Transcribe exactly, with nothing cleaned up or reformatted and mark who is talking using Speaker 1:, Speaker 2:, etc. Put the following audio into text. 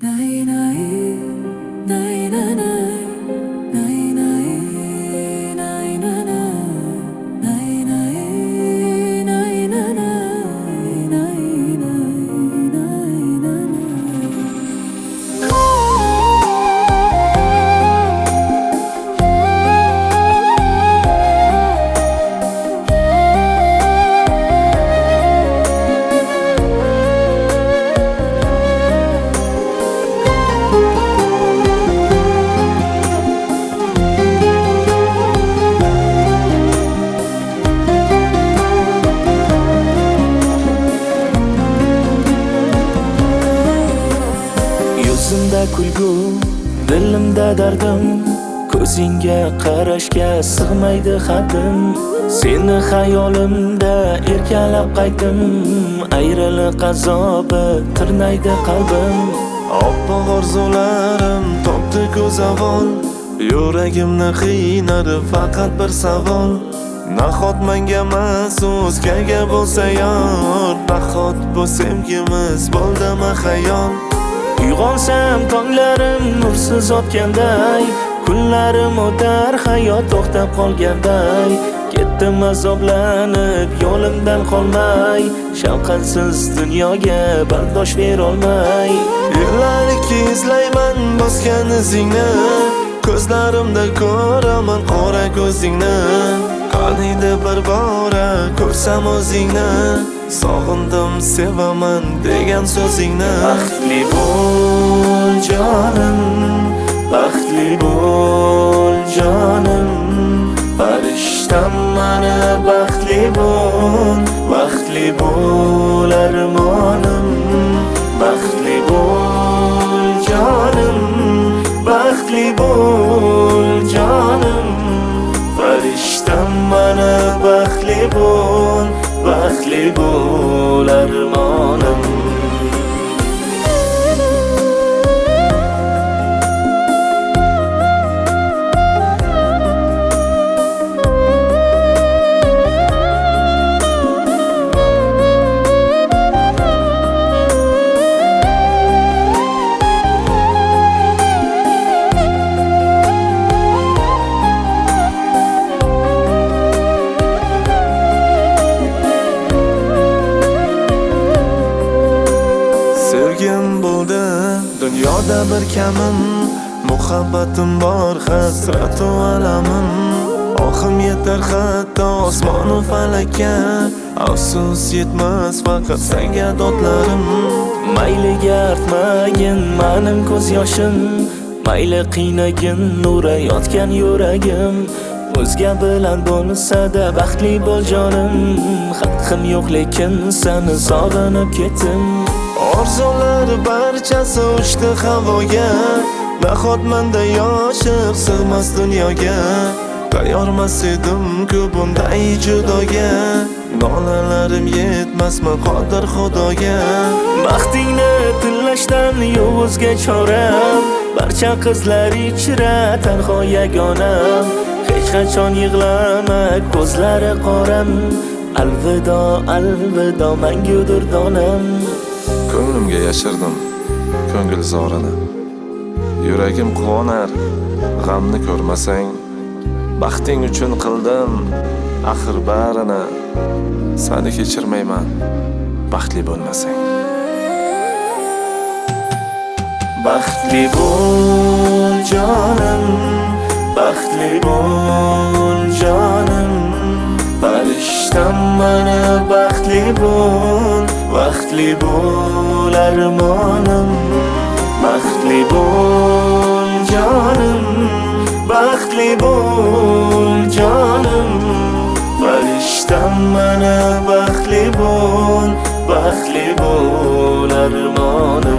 Speaker 1: Yuzimda kulgu, dilimda dardim, ko'zingga qarashga sig'maydi haddim. Seni xayolimda erkalab qaytdim, ayriliq azobi tirnaydi qalbim.
Speaker 2: Oppoq orzularim topdi go'zavol, yuragimni qiynadi faqat bir savol. Nahot menga emas o'zgaga bo'lsa yor, nahot bu sevgimiz bo'ldimi xayol?
Speaker 1: Uyg'onsam tonglarim nursiz o'tganday, kunlarim o'tar hayot to'xtab qolganday. Ketdim azoblanib yo'limdan qolmay, shafqatsiz dunyoga bardosh berolmay.
Speaker 2: Yillarki izlayman bosgan izingni, ko'zlarimda ko'raman qora ko'zingni. Qaniydi bir bora ko'rsam o'zingni, sog'indim sevaman degan so'zingni.
Speaker 1: Baxtli bo'l jonim, baxtli bo'l jonim, farishtam mana baxtli bo'l, baxtli bo'l armonim. Baxtli bo'l jonim, baxtli bo'l jonim, farishtam mana baxtli bo'l, baxtli bo'l armonim.
Speaker 2: Sevgim bo'ldi dunyoda bir kamim, muhabbatim bor hasratu alamim. Oxim yetar hatto osmonu falakka, afsus yetmas faqat senga dodlarim.
Speaker 1: Mayliga artmagin mening ko'z yoshim, mayli qiynagin nurayotgan yuragim. O'zga bilan bo'lsa-da baxtli bo'l jonim, haqqim yo'q lekin seni sog'inib ketdim.
Speaker 2: Orzular barchasi uchdi havoga, nahot menda yoshiq sig'mas dunyoga. Tayyormas edim-ku bunday judoga, nolalarim yetmasmi qodir xudoga.
Speaker 1: Baxtingni tilashdan yovuzga choram, barcha qizlar ichra tanho yagonam. Hech qachon yig'lama ko'zlari qoram, alvido alvido mangudir donam.
Speaker 2: Ko'nglimga yashirdim ko'ngil zorini, yuragim quvonar g'amni ko'rmasang. Baxting uchun qildim axir barini, seni kechirmayman baxtli bo'lmasang.
Speaker 1: Baxtli bo'l jonim, baxtli bo'l jonim, farishtam mana baxtli bo'l, baxtli bo'l armonim. Baxtli bo'l jonim, baxtli bo'l jonim, farishtam mana baxtli bo'l, baxtli bo'l armonim.